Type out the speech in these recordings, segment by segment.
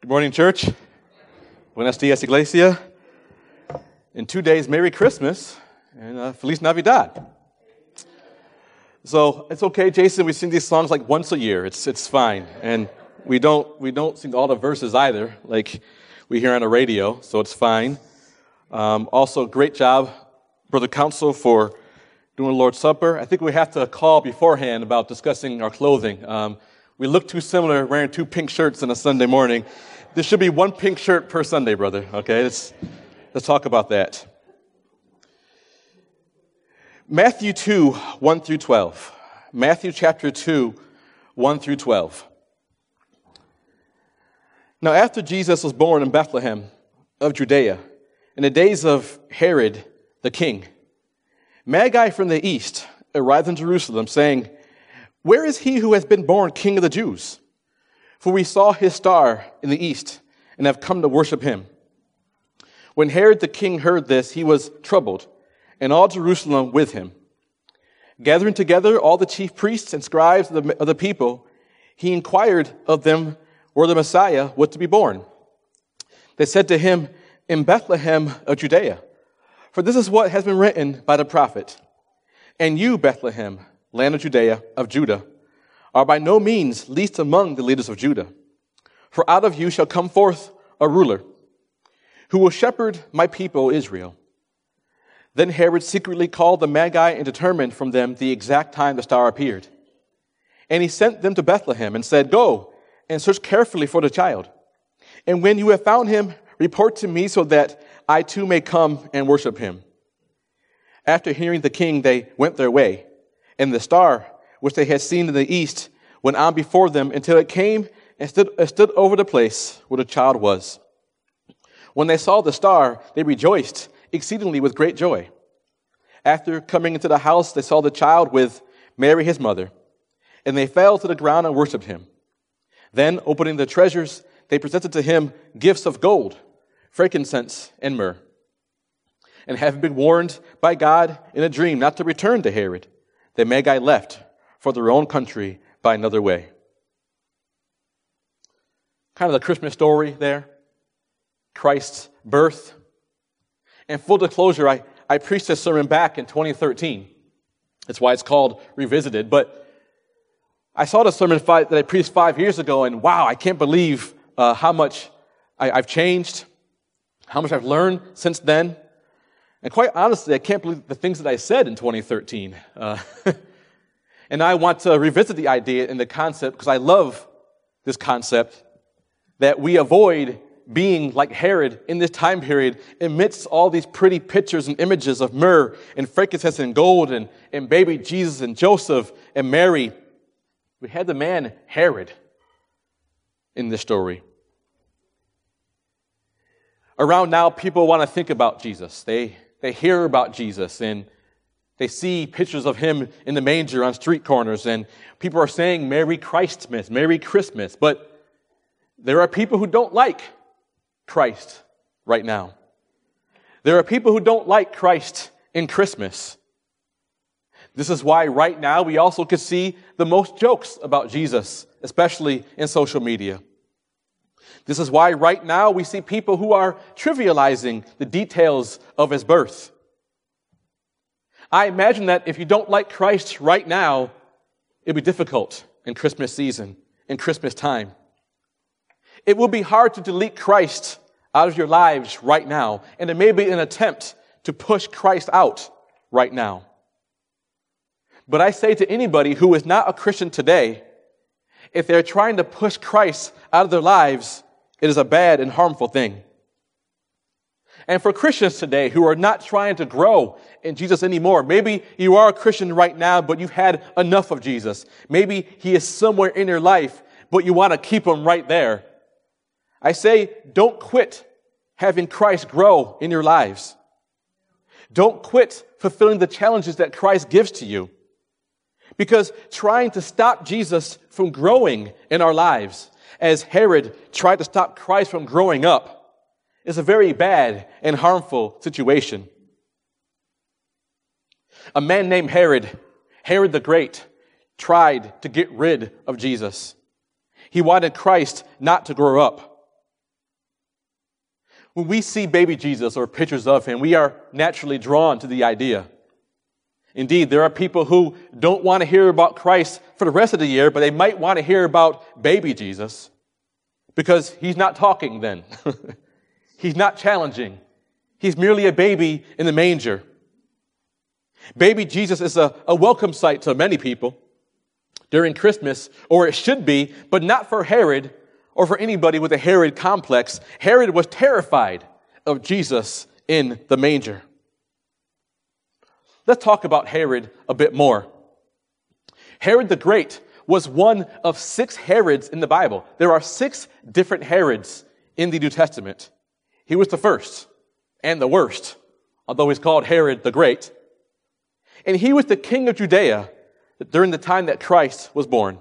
Good morning, church. Buenos dias, iglesia. In 2 days, Merry Christmas and Feliz Navidad. So it's okay, Jason. We sing these songs like once a year. It's fine, and we don't sing all the verses either, like we hear on the radio. So it's fine. Also, great job, Brother Council, for doing the Lord's Supper. I think we have to call beforehand about discussing our clothing. We look too similar wearing two pink shirts on a Sunday morning. There should be one pink shirt per Sunday, brother. Okay, let's talk about that. Matthew 2, 1 through 12. Matthew chapter 2, 1 through 12. Now after Jesus was born in Bethlehem of Judea, in the days of Herod the king, Magi from the east arrived in Jerusalem, saying, "Where is he who has been born King of the Jews? For we saw his star in the east and have come to worship him." When Herod the king heard this, he was troubled, and all Jerusalem with him. Gathering together all the chief priests and scribes of the people, he inquired of them where the Messiah was to be born. They said to him, "In Bethlehem of Judea, for this is what has been written by the prophet. And you, Bethlehem, land of Judah, are by no means least among the leaders of Judah. For out of you shall come forth a ruler, who will shepherd my people Israel." Then Herod secretly called the Magi and determined from them the exact time the star appeared. And he sent them to Bethlehem and said, "Go and search carefully for the child. And when you have found him, report to me so that I too may come and worship him." After hearing the king, they went their way, and the star, which they had seen in the east, went on before them until it came and stood over the place where the child was. When they saw the star, they rejoiced exceedingly with great joy. After coming into the house, they saw the child with Mary his mother, and they fell to the ground and worshipped him. Then, opening their treasures, they presented to him gifts of gold, frankincense, and myrrh. And having been warned by God in a dream not to return to Herod, the Magi left for their own country by another way. Kind of the Christmas story there. Christ's birth. And full disclosure, I preached this sermon back in 2013. That's why it's called Revisited. But I saw the sermon that I preached 5 years ago, and wow, I can't believe how much I've changed, how much I've learned since then. And quite honestly, I can't believe the things that I said in 2013. And I want to revisit the idea and the concept, because I love this concept, that we avoid being like Herod in this time period amidst all these pretty pictures and images of myrrh and frankincense and gold and baby Jesus and Joseph and Mary. We had the man Herod in this story. Around now, people want to think about Jesus. They hear about Jesus, and they see pictures of him in the manger on street corners, and people are saying Merry Christmas, Merry Christmas. But there are people who don't like Christ right now. There are people who don't like Christ in Christmas. This is why right now we also could see the most jokes about Jesus, especially in social media. This is why right now we see people who are trivializing the details of his birth. I imagine that if you don't like Christ right now, it'll be difficult in Christmas season, in Christmas time. It will be hard to delete Christ out of your lives right now, and it may be an attempt to push Christ out right now. But I say to anybody who is not a Christian today, if they're trying to push Christ out of their lives, it is a bad and harmful thing. And for Christians today who are not trying to grow in Jesus anymore, maybe you are a Christian right now, but you've had enough of Jesus. Maybe he is somewhere in your life, but you want to keep him right there. I say, don't quit having Christ grow in your lives. Don't quit fulfilling the challenges that Christ gives to you. Because trying to stop Jesus from growing in our lives, as Herod tried to stop Christ from growing up, is a very bad and harmful situation. A man named Herod the Great, tried to get rid of Jesus. He wanted Christ not to grow up. When we see baby Jesus or pictures of him, we are naturally drawn to the idea. Indeed, there are people who don't want to hear about Christ for the rest of the year, but they might want to hear about baby Jesus because he's not talking then. He's not challenging. He's merely a baby in the manger. Baby Jesus is a welcome sight to many people during Christmas, or it should be, but not for Herod or for anybody with a Herod complex. Herod was terrified of Jesus in the manger. Let's talk about Herod a bit more. Herod the Great was one of 6 Herods in the Bible. There are 6 different Herods in the New Testament. He was the first and the worst, although he's called Herod the Great. And he was the king of Judea during the time that Christ was born.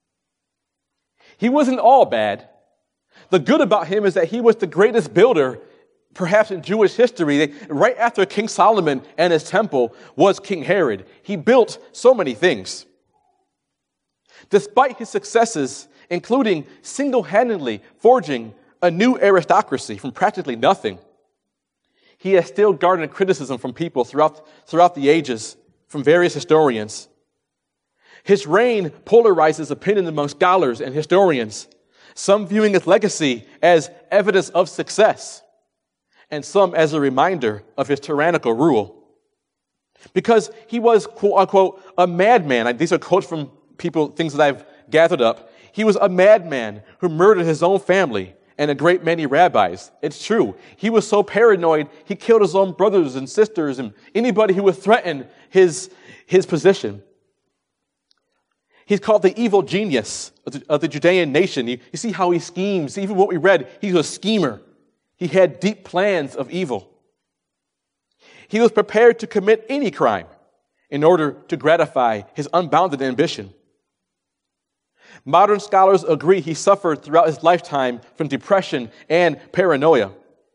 He wasn't all bad. The good about him is that he was the greatest builder, perhaps in Jewish history. Right after King Solomon and his temple was King Herod. He built so many things. Despite his successes, including single-handedly forging a new aristocracy from practically nothing, he has still garnered criticism from people throughout the ages, from various historians. His reign polarizes opinion among scholars and historians, some viewing his legacy as evidence of success, and some as a reminder of his tyrannical rule. Because he was, quote unquote, a madman. These are quotes from people, things that I've gathered up. He was a madman who murdered his own family and a great many rabbis. It's true. He was so paranoid, he killed his own brothers and sisters and anybody who would threaten his position. He's called the evil genius of the Judean nation. You see how he schemes. Even what we read, he was a schemer. He had deep plans of evil. He was prepared to commit any crime in order to gratify his unbounded ambition. Modern scholars agree he suffered throughout his lifetime from depression and paranoia.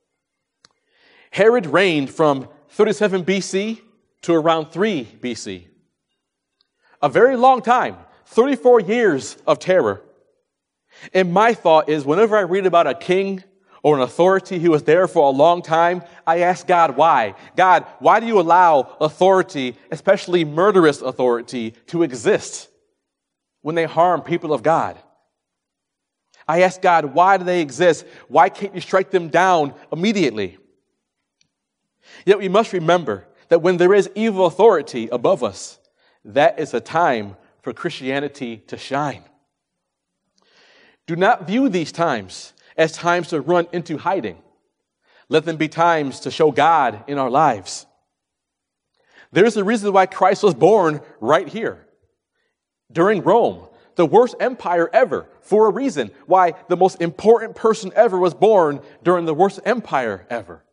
Herod reigned from 37 BC to around 3 BC. A very long time, 34 years of terror. And my thought is, whenever I read about a king or an authority who was there for a long time, I ask God, why? God, why do you allow authority, especially murderous authority, to exist when they harm people of God? I ask God, why do they exist? Why can't you strike them down immediately? Yet we must remember that when there is evil authority above us, that is a time for Christianity to shine. Do not view these times as times to run into hiding. Let them be times to show God in our lives. There's a reason why Christ was born right here, during Rome, the worst empire ever, for a reason why the most important person ever was born during the worst empire ever.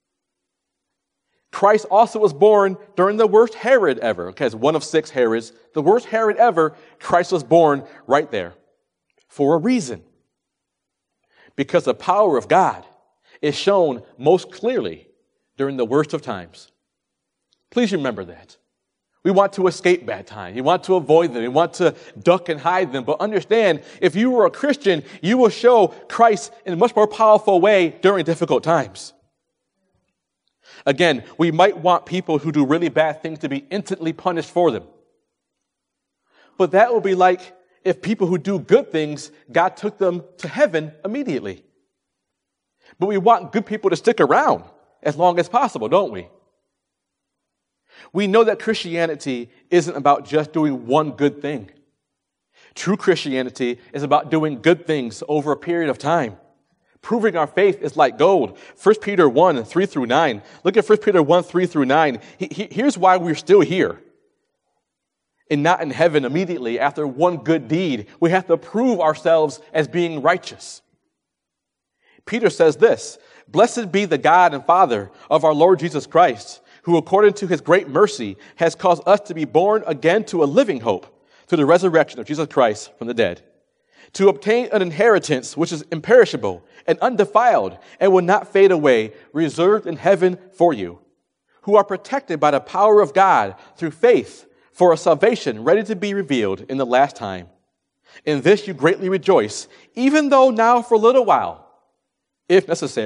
Christ also was born during the worst Herod ever. Okay, it's one of 6 Herods. The worst Herod ever, Christ was born right there for a reason. Because the power of God is shown most clearly during the worst of times. Please remember that. We want to escape bad times. We want to avoid them. We want to duck and hide them. But understand, if you were a Christian, you will show Christ in a much more powerful way during difficult times. Again, we might want people who do really bad things to be instantly punished for them. But that will be like if people who do good things, God took them to heaven immediately. But we want good people to stick around as long as possible, don't we? We know that Christianity isn't about just doing one good thing. True Christianity is about doing good things over a period of time. Proving our faith is like gold. 1 Peter 1, 3 through 9. Look at 1 Peter 1, 3 through 9. Here's why we're still here and not in heaven immediately after one good deed. We have to prove ourselves as being righteous. Peter says this, "Blessed be the God and Father of our Lord Jesus Christ, who according to his great mercy has caused us to be born again to a living hope, to the resurrection of Jesus Christ from the dead, to obtain an inheritance which is imperishable and undefiled and will not fade away, reserved in heaven for you, who are protected by the power of God through faith for a salvation ready to be revealed in the last time. In this you greatly rejoice, even though now for a little while, if necessary,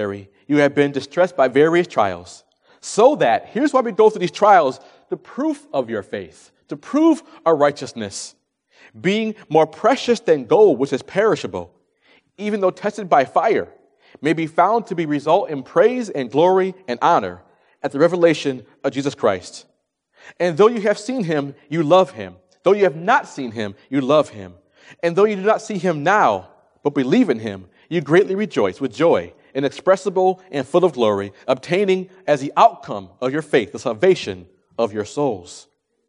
you have been distressed by various trials, so that, here's why we go through these trials, the proof of your faith, to prove our righteousness, being more precious than gold, which is perishable, even though tested by fire, may be found to be result in praise and glory and honor at the revelation of Jesus Christ. And though you have seen him, you love him. Though you have not seen him, you love him. And though you do not see him now, but believe in him, you greatly rejoice with joy inexpressible and full of glory, obtaining as the outcome of your faith the salvation of your souls.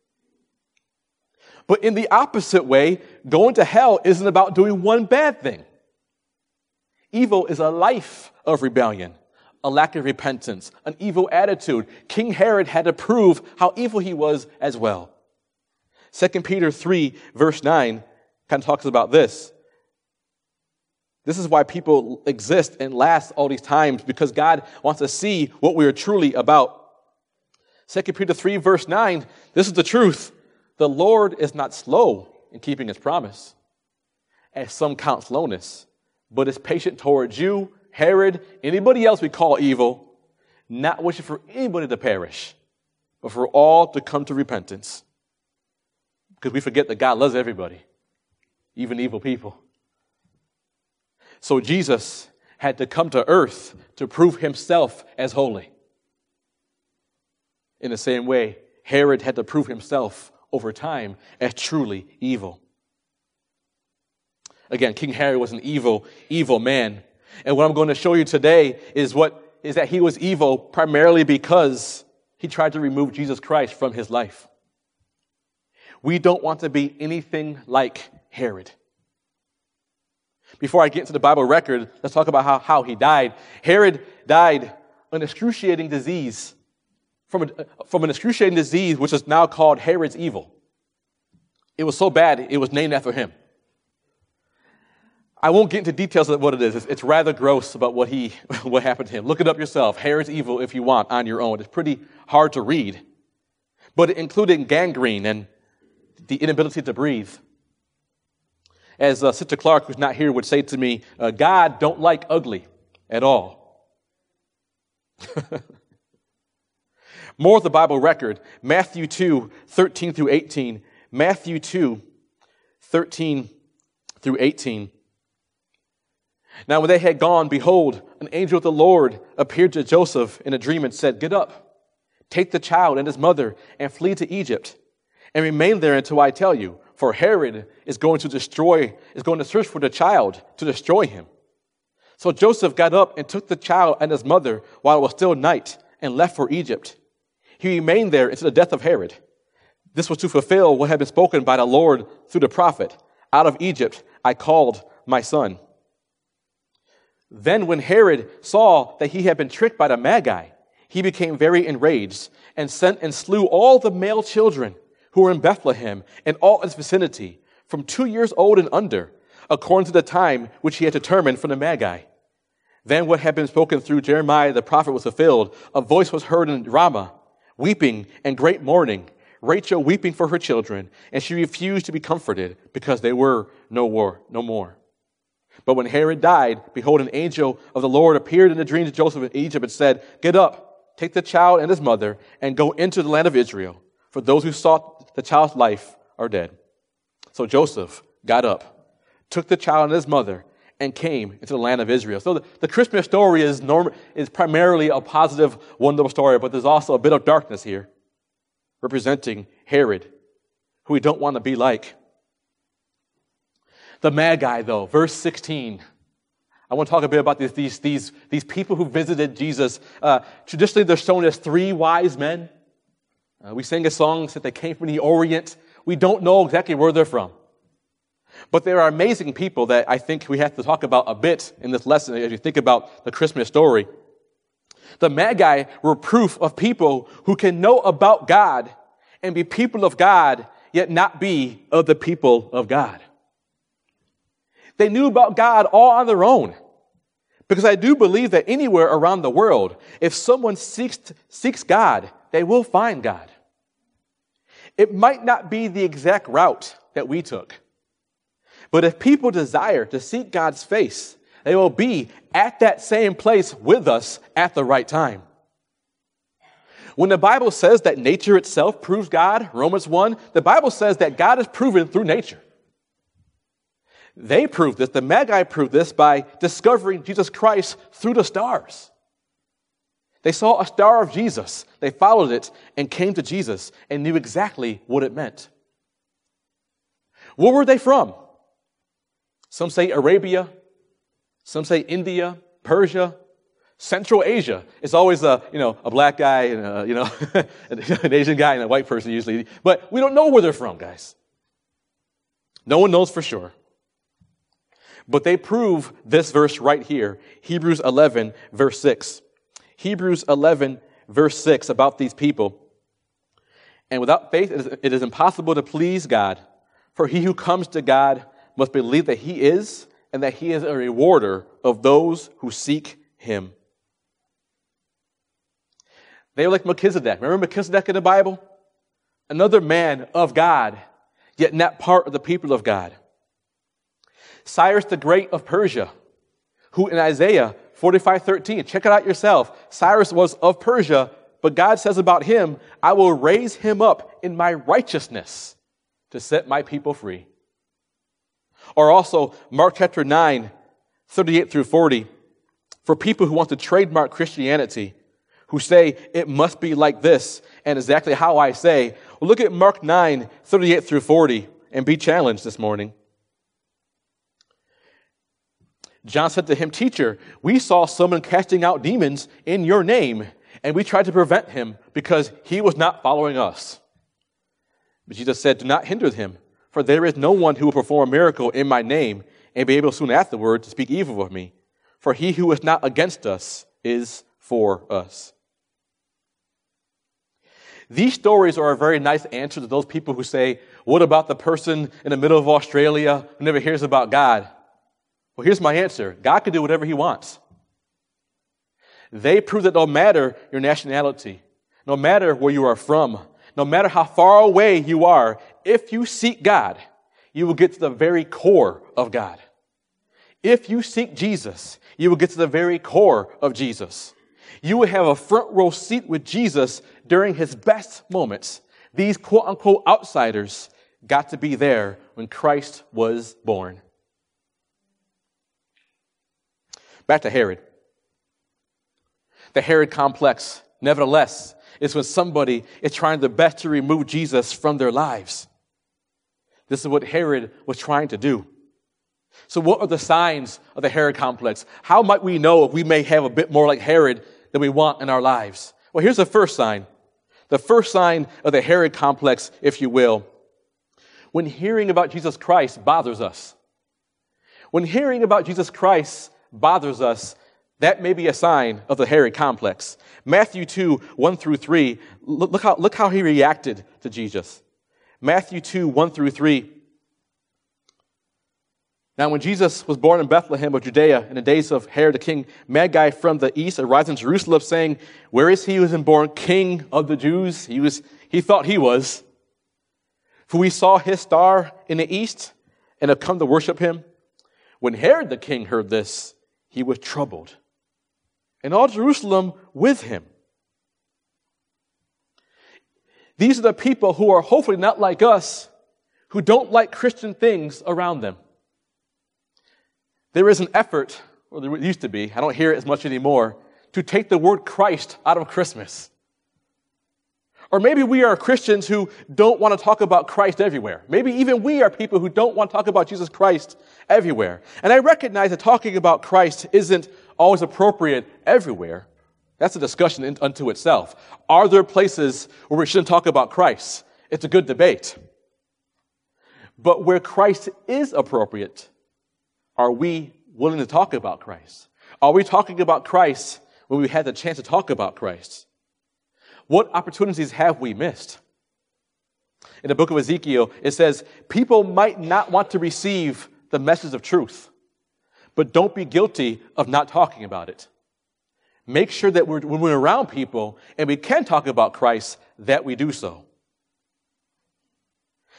But in the opposite way, going to hell isn't about doing one bad thing. Evil is a life of rebellion, a lack of repentance, an evil attitude. King Herod had to prove how evil he was as well. 2 Peter 3, verse 9, kind of talks about this. This is why people exist and last all these times, because God wants to see what we are truly about. 2 Peter 3, verse 9, this is the truth. The Lord is not slow in keeping his promise, as some count slowness, but is patient towards you, Herod, anybody else we call evil, not wishing for anybody to perish, but for all to come to repentance. Because we forget that God loves everybody, even evil people. So Jesus had to come to earth to prove himself as holy. In the same way, Herod had to prove himself over time as truly evil. Again, King Herod was an evil, evil man. And what I'm going to show you today is that he was evil primarily because he tried to remove Jesus Christ from his life. We don't want to be anything like Herod. Before I get into the Bible record, let's talk about how he died. Herod died an excruciating disease, from an excruciating disease which is now called Herod's evil. It was so bad, it was named after him. I won't get into details of what it is. It's rather gross about what happened to him. Look it up yourself, Herod's evil, if you want, on your own. It's pretty hard to read. But it included gangrene and the inability to breathe. As Sister Clark, who's not here, would say to me, God don't like ugly at all. More of the Bible record, Matthew 2, 13 through 18. Matthew 2, 13 through 18. Now when they had gone, behold, an angel of the Lord appeared to Joseph in a dream and said, "Get up, take the child and his mother, and flee to Egypt, and remain there until I tell you. For Herod is going to search for the child to destroy him." So Joseph got up and took the child and his mother while it was still night and left for Egypt. He remained there until the death of Herod. This was to fulfill what had been spoken by the Lord through the prophet. Out of Egypt I called my son. Then when Herod saw that he had been tricked by the Magi, he became very enraged and sent and slew all the male children who were in Bethlehem and all its vicinity, from 2 years old and under, according to the time which he had determined from the Magi. Then what had been spoken through Jeremiah the prophet was fulfilled. A voice was heard in Ramah, weeping and great mourning, Rachel weeping for her children, and she refused to be comforted because they were no more. But when Herod died, behold, an angel of the Lord appeared in a dream to Joseph in Egypt and said, "Get up, take the child and his mother, and go into the land of Israel, for those who sought the child's life are dead." So Joseph got up, took the child and his mother, and came into the land of Israel. So the Christmas story is primarily a positive, wonderful story, but there's also a bit of darkness here, representing Herod, who we don't want to be like. The Magi, though, verse 16. I want to talk a bit about these people who visited Jesus. Traditionally, they're shown as three wise men. We sing a song that they came from the Orient. We don't know exactly where they're from. But there are amazing people that I think we have to talk about a bit in this lesson as you think about the Christmas story. The Magi were proof of people who can know about God and be people of God, yet not be of the people of God. They knew about God all on their own. Because I do believe that anywhere around the world, if someone seeks God, they will find God. It might not be the exact route that we took. But if people desire to seek God's face, They will be at that same place with us at the right time. When the Bible says that nature itself proves God, Romans 1, the Bible says that God is proven through nature. They proved this, the Magi proved this by discovering Jesus Christ through the stars. They saw a star of Jesus, they followed it and came to Jesus and knew exactly what it meant. Where were they from? Some say Arabia, some say India, Persia, Central Asia. It's always a black guy and an Asian guy and a white person usually. But we don't know where they're from, guys. No one knows for sure. But they prove this verse right here, Hebrews 11, verse 6. Hebrews 11, verse 6 about these people. And without faith, it is impossible to please God. For he who comes to God must believe that he is, and that he is a rewarder of those who seek him. They were like Melchizedek. Remember Melchizedek in the Bible? Another man of God, yet not part of the people of God. Cyrus the Great of Persia, who in Isaiah 45:13, check it out yourself. Cyrus was of Persia, but God says about him, I will raise him up in my righteousness to set my people free. Or also Mark chapter 9, 38 through 40, for people who want to trademark Christianity, who say it must be like this and exactly how I say. Well, look at Mark 9, 38 through 40 and be challenged this morning. John said to him, Teacher, we saw someone casting out demons in your name, and we tried to prevent him because he was not following us. But Jesus said, Do not hinder him, for there is no one who will perform a miracle in my name and be able soon afterward to speak evil of me. For he who is not against us is for us. These stories are a very nice answer to those people who say, what about the person in the middle of Australia who never hears about God? Well, here's my answer. God can do whatever he wants. They prove that no matter your nationality, no matter where you are from, no matter how far away you are, if you seek God, you will get to the very core of God. If you seek Jesus, you will get to the very core of Jesus. You will have a front row seat with Jesus during his best moments. These quote-unquote outsiders got to be there when Christ was born. Back to Herod. The Herod complex, nevertheless, is when somebody is trying their best to remove Jesus from their lives. This is what Herod was trying to do. So what are the signs of the Herod complex? How might we know if we may have a bit more like Herod than we want in our lives? Well, here's the first sign. The first sign of the Herod complex, if you will. When hearing about Jesus Christ bothers us. When hearing about Jesus Christ bothers us, that may be a sign of the Herod complex. Matthew 2, 1 through 3, look how he reacted to Jesus. Matthew 2, 1 through 3. Now when Jesus was born in Bethlehem of Judea in the days of Herod the king, Magi from the east arrived in Jerusalem saying, Where is he who was born King of the Jews? He thought he was. For we saw his star in the east and have come to worship him. When Herod the king heard this, he was troubled, and all Jerusalem with him. These are the people who are hopefully not like us, who don't like Christian things around them. There is an effort, or there used to be, I don't hear it as much anymore, to take the word Christ out of Christmas. Or maybe we are Christians who don't want to talk about Christ everywhere. Maybe even we are people who don't want to talk about Jesus Christ everywhere. And I recognize that talking about Christ isn't always appropriate everywhere. That's a discussion unto itself. Are there places where we shouldn't talk about Christ? It's a good debate. But where Christ is appropriate, are we willing to talk about Christ? Are we talking about Christ when we had the chance to talk about Christ? What opportunities have we missed? In the book of Ezekiel, it says, people might not want to receive the message of truth, but don't be guilty of not talking about it. Make sure that when we're around people and we can talk about Christ, that we do so.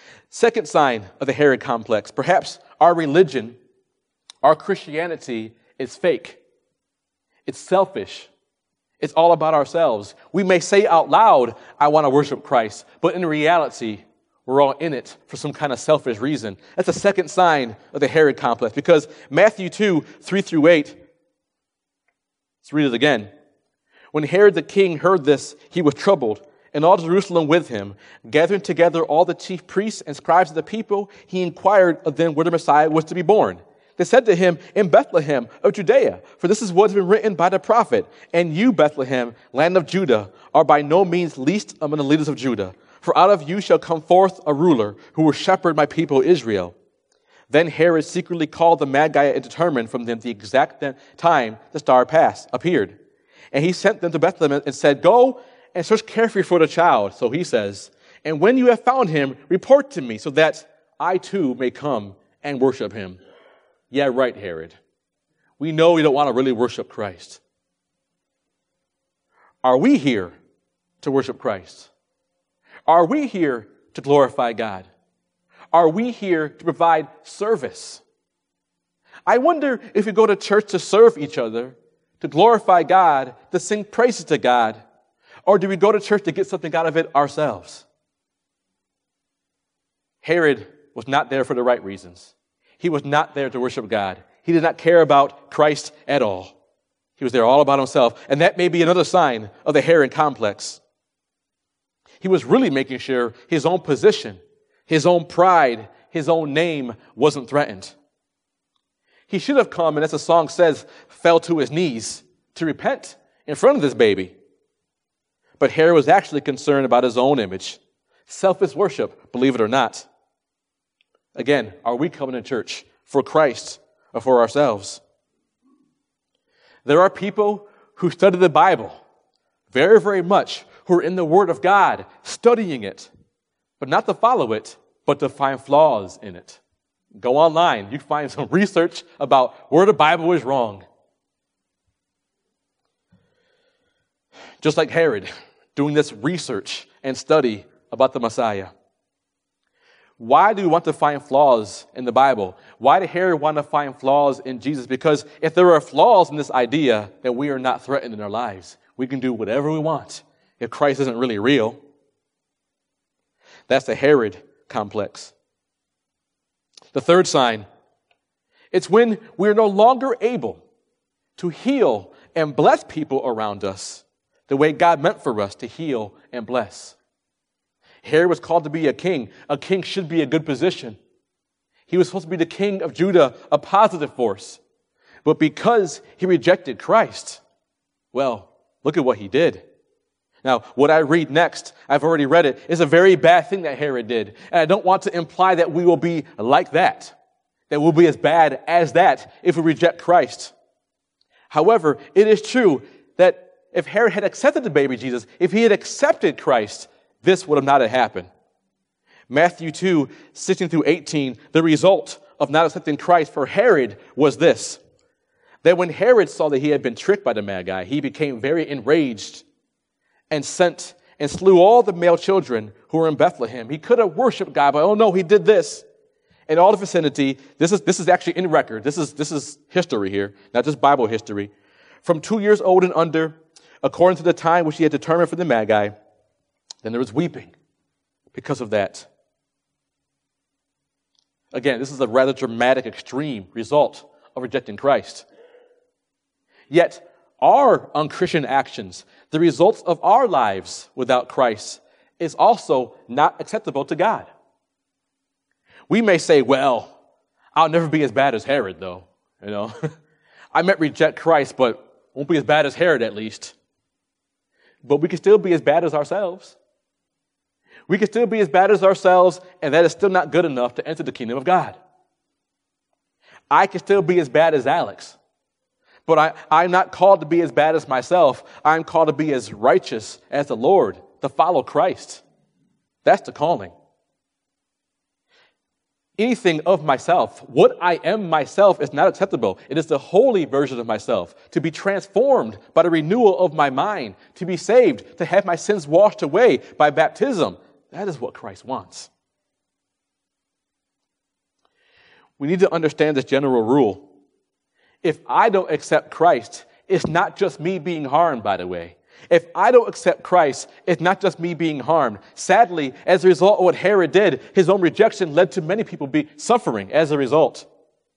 Second sign of the Herod complex, perhaps our religion, our Christianity It's fake. It's selfish. It's all about ourselves. We may say out loud, I want to worship Christ, but in reality, we're all in it for some kind of selfish reason. That's the second sign of the Herod complex, because Matthew 2, 3-8, let's read it again. When Herod the king heard this, he was troubled, and all Jerusalem with him. Gathering together all the chief priests and scribes of the people, he inquired of them where the Messiah was to be born. They said to him, in Bethlehem of Judea, for this is what has been written by the prophet. And you, Bethlehem, land of Judah, are by no means least among the leaders of Judah. For out of you shall come forth a ruler who will shepherd my people Israel. Then Herod secretly called the Magi and determined from them the exact time the star appeared. And he sent them to Bethlehem and said, go and search carefully for the child. So he says, and when you have found him, report to me so that I too may come and worship him. Yeah, right, Herod. We know you don't want to really worship Christ. Are we here to worship Christ? Are we here to glorify God? Are we here to provide service? I wonder if we go to church to serve each other, to glorify God, to sing praises to God, or do we go to church to get something out of it ourselves? Herod was not there for the right reasons. He was not there to worship God. He did not care about Christ at all. He was there all about himself. And that may be another sign of the Herod complex. He was really making sure his own position, his own pride, his own name wasn't threatened. He should have come, and as the song says, fell to his knees to repent in front of this baby. But Herod was actually concerned about his own image. Selfish worship, believe it or not. Again, are we coming to church for Christ or for ourselves? There are people who study the Bible very, very much, who are in the Word of God, studying it, but not to follow it, but to find flaws in it. Go online. You can find some research about where the Bible is wrong. Just like Herod, doing this research and study about the Messiah. Why do we want to find flaws in the Bible? Why did Herod want to find flaws in Jesus? Because if there are flaws in this idea, then we are not threatened in our lives. We can do whatever we want if Christ isn't really real. That's the Herod complex. The third sign, it's when we're no longer able to heal and bless people around us the way God meant for us to heal and bless. Herod was called to be a king. A king should be a good position. He was supposed to be the king of Judah, a positive force. But because he rejected Christ, well, look at what he did. Now, what I read next, I've already read it, is a very bad thing that Herod did. And I don't want to imply that we will be like that we'll be as bad as that if we reject Christ. However, it is true that if Herod had accepted the baby Jesus, if he had accepted Christ, this would have not have happened. Matthew 2, 16-18, the result of not accepting Christ for Herod was this: that when Herod saw that he had been tricked by the Magi, he became very enraged and sent and slew all the male children who were in Bethlehem. He could have worshiped God, but oh no, he did this. In all the vicinity, this is actually in record. This is history here, not just Bible history. From 2 years old and under, according to the time which he had determined for the Magi, then there was weeping because of that. Again, this is a rather dramatic, extreme result of rejecting Christ. Yet, our unchristian actions, the results of our lives without Christ, is also not acceptable to God. We may say, well, I'll never be as bad as Herod, though. You know, I might reject Christ, but won't be as bad as Herod at least. But we can still be as bad as ourselves. We can still be as bad as ourselves, and that is still not good enough to enter the kingdom of God. I can still be as bad as Alex, but I'm not called to be as bad as myself. I'm called to be as righteous as the Lord, to follow Christ. That's the calling. Anything of myself, what I am myself, is not acceptable. It is the holy version of myself, to be transformed by the renewal of my mind, to be saved, to have my sins washed away by baptism. That is what Christ wants. We need to understand this general rule. If I don't accept Christ, it's not just me being harmed, by the way. If I don't accept Christ, it's not just me being harmed. Sadly, as a result of what Herod did, his own rejection led to many people be suffering as a result.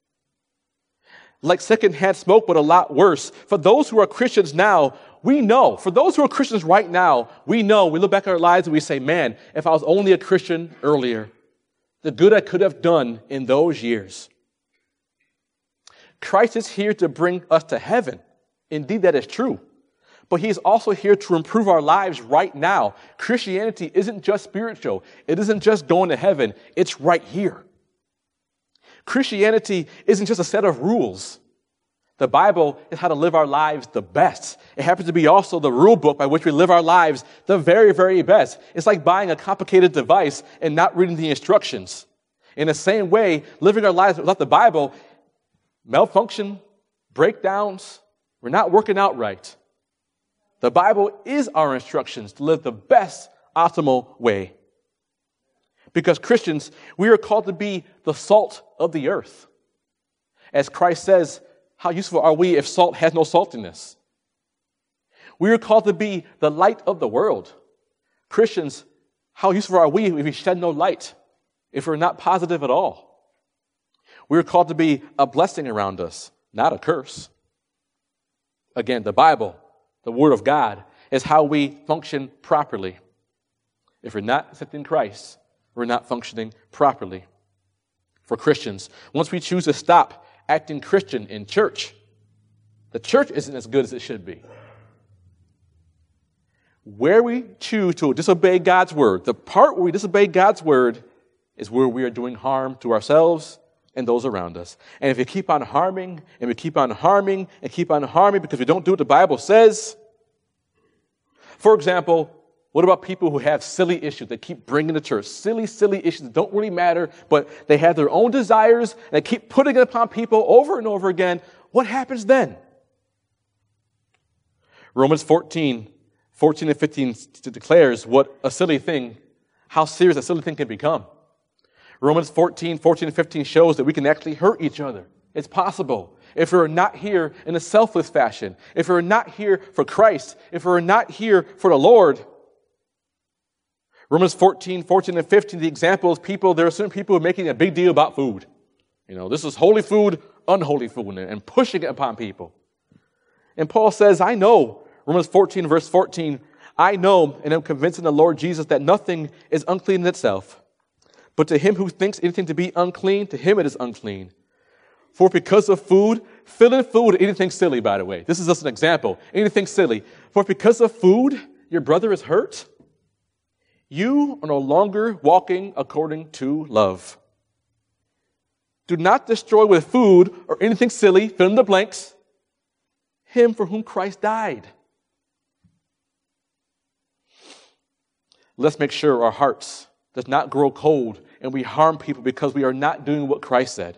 Like secondhand smoke, but a lot worse. For those who are Christians now, we know. For those who are Christians right now, we know. We look back at our lives and we say, man, if I was only a Christian earlier, the good I could have done in those years. Christ is here to bring us to heaven. Indeed, that is true. But he is also here to improve our lives right now. Christianity isn't just spiritual. It isn't just going to heaven. It's right here. Christianity isn't just a set of rules. The Bible is how to live our lives the best. It happens to be also the rule book by which we live our lives the very, very best. It's like buying a complicated device and not reading the instructions. In the same way, living our lives without the Bible, malfunction, breakdowns, we're not working out right. The Bible is our instructions to live the best, optimal way. Because Christians, we are called to be the salt of the earth. As Christ says, how useful are we if salt has no saltiness? We are called to be the light of the world. Christians, how useful are we if we shed no light, if we're not positive at all? We are called to be a blessing around us, not a curse. Again, the Bible, the Word of God, is how we function properly. If we're not accepting Christ, we're not functioning properly. For Christians, once we choose to stop acting Christian in church, the church isn't as good as it should be. Where we choose to disobey God's word, the part where we disobey God's word is where we are doing harm to ourselves and those around us. And if we keep on harming, and we keep on harming, and keep on harming because we don't do what the Bible says, for example, what about people who have silly issues they keep bringing to church? Silly issues that don't really matter, but they have their own desires, and they keep putting it upon people over and over again. What happens then? Romans 14 and 15 declares what a silly thing, how serious a silly thing can become. Romans 14 and 15 shows that we can actually hurt each other. It's possible. If we're not here in a selfless fashion, if we're not here for Christ, if we're not here for the Lord. Romans 14 and 15, the example is there are certain people who are making a big deal about food. This is holy food, unholy food, and pushing it upon people. And Paul says, I know, Romans 14, verse 14, I know and am convinced in the Lord Jesus that nothing is unclean in itself. But to him who thinks anything to be unclean, to him it is unclean. For because of food, fill in food with anything silly, by the way. This is just an example. Anything silly. For because of food, your brother is hurt. You are no longer walking according to love. Do not destroy with food or anything silly, fill in the blanks, him for whom Christ died. Let's make sure our hearts does not grow cold and we harm people because we are not doing what Christ said.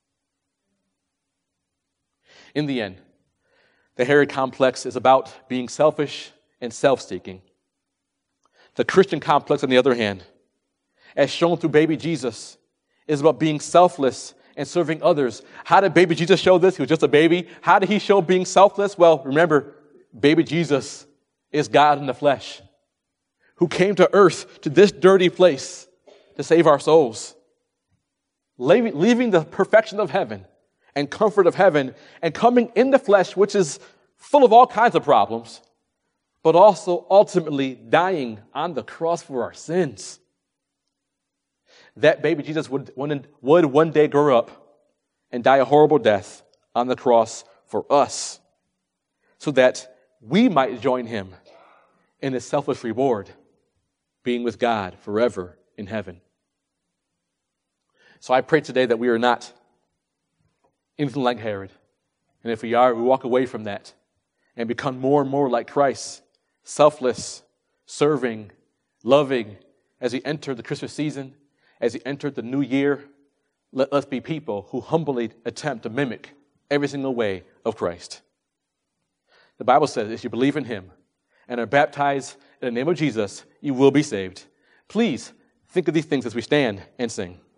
In the end, the Herod complex is about being selfish and self-seeking. The Christian complex, on the other hand, as shown through baby Jesus, is about being selfless and serving others. How did baby Jesus show this? He was just a baby. How did he show being selfless? Well, remember, baby Jesus is God in the flesh, who came to earth, to this dirty place, to save our souls. Leaving the perfection of heaven and comfort of heaven and coming in the flesh, which is full of all kinds of problems, but also ultimately dying on the cross for our sins. That baby Jesus would one day grow up and die a horrible death on the cross for us, so that we might join him in his selfless reward, being with God forever in heaven. So I pray today that we are not anything like Herod. And if we are, we walk away from that and become more and more like Christ, selfless, serving, loving, as we enter the Christmas season, as we enter the new year. Let us be people who humbly attempt to mimic every single way of Christ. The Bible says if you believe in him and are baptized in the name of Jesus, you will be saved. Please think of these things as we stand and sing.